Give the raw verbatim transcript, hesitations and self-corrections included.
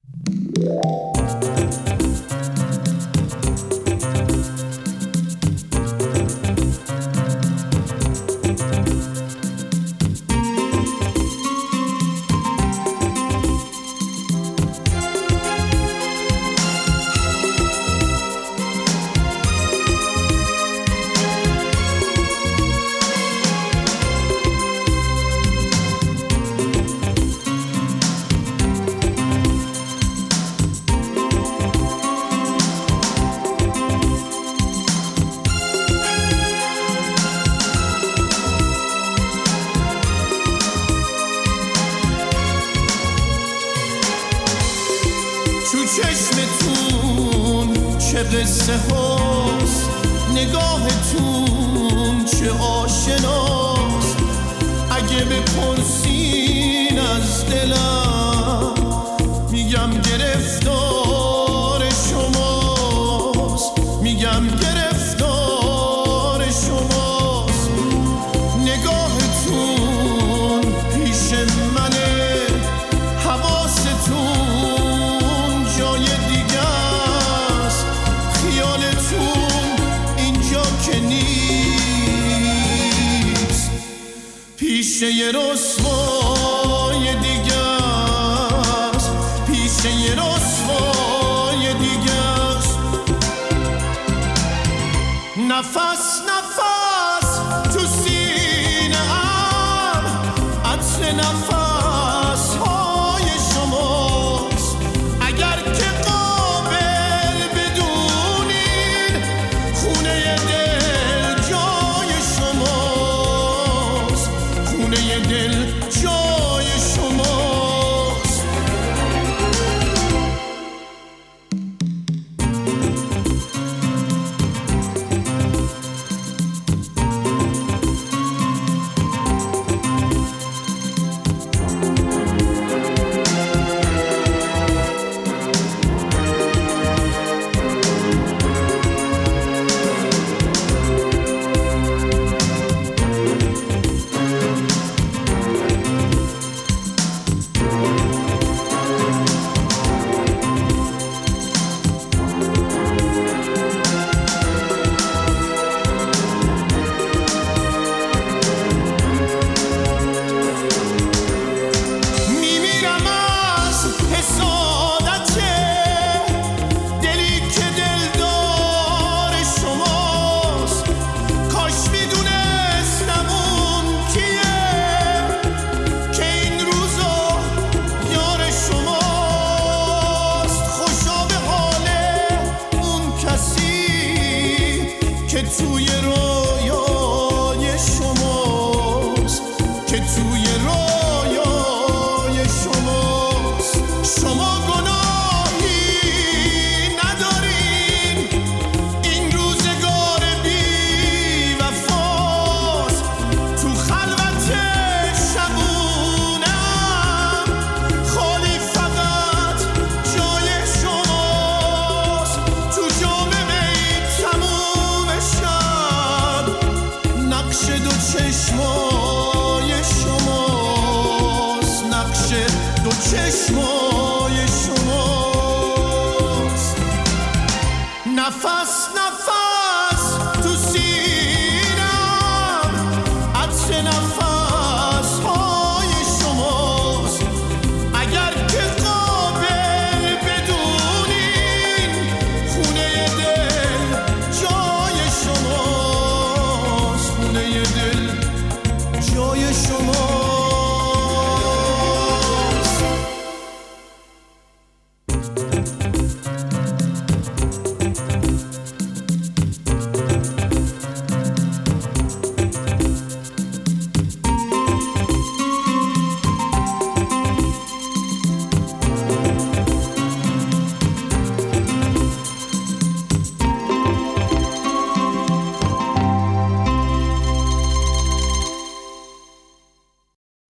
تو چشمتون چه قصه هاست، نگاهتون چه آشناست. اگه بپرسین از دلم میگم گرفتار شماست، میگم گرفتار شماست. نگاهتون پیش منه، حواستون جای دیگه است، خیالتون اینجا که نیست، پیش یه رسوای دیگه است، پیش یه رسوای دیگه است. نفس نفس تو سینه ام، عطر نفس های شماست. اگر که قابل بدونین خونه دل جای شماست، خونه دل جای شماست. که توی رویای شماست، که توی رویای شماست. شما گناهی ندارین، این روزگار بی وفاست. تو خلوت شبونم خالی فقط جای شماست. تو جام می تموم شب نقش دو چشمای شماست، نقش دو چشمای شماست. نفس